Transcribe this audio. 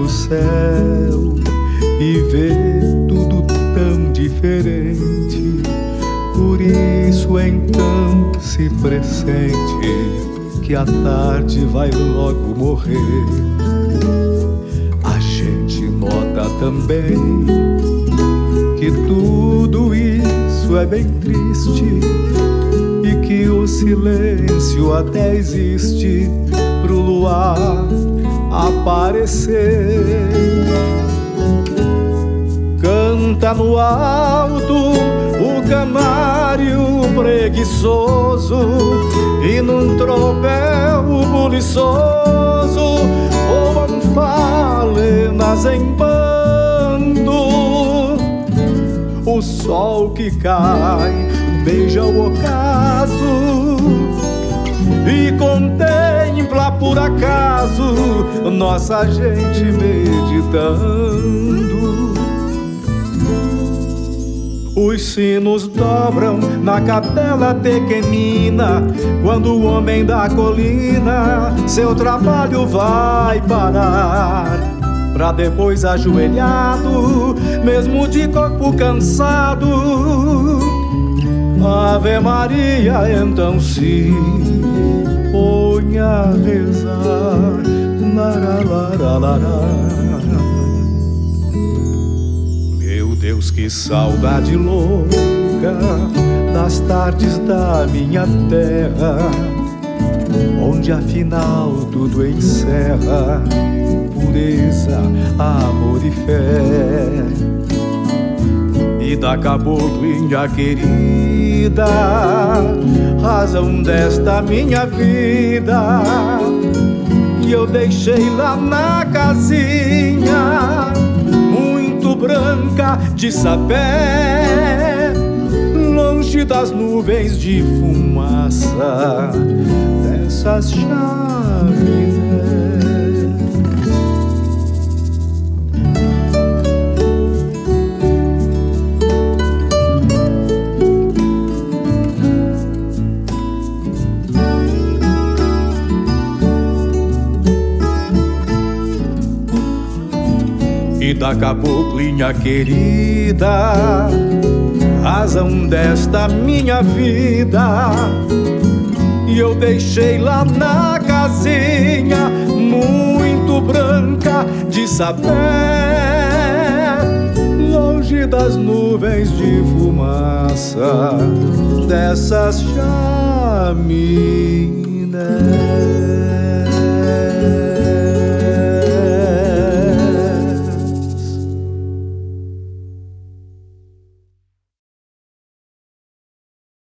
pro céu e vê tudo tão diferente. Por isso então se pressente que a tarde vai logo morrer. A gente nota também que tudo isso é bem triste e que o silêncio até existe pro luar aparecer. Canta no alto o canário preguiçoso e num tropel buliçoso voam falenas em bando. O sol que cai beija o ocaso e contempla por acaso nossa gente meditando. Os sinos dobram na capela pequenina quando o homem da colina seu trabalho vai parar, pra depois ajoelhado, mesmo de corpo cansado, Ave Maria então se põe a rezar. Meu Deus, que saudade louca das tardes da minha terra, onde afinal tudo encerra pureza, amor e fé. E da caboclinha querida, razão desta minha vida, e eu deixei lá na casinha, muito branca de sapé, longe das nuvens de fumaça dessas chaminés. E da caboclinha querida, razão desta minha vida, e eu deixei lá na casinha, muito branca de sapé, longe das nuvens de fumaça dessas chaminés.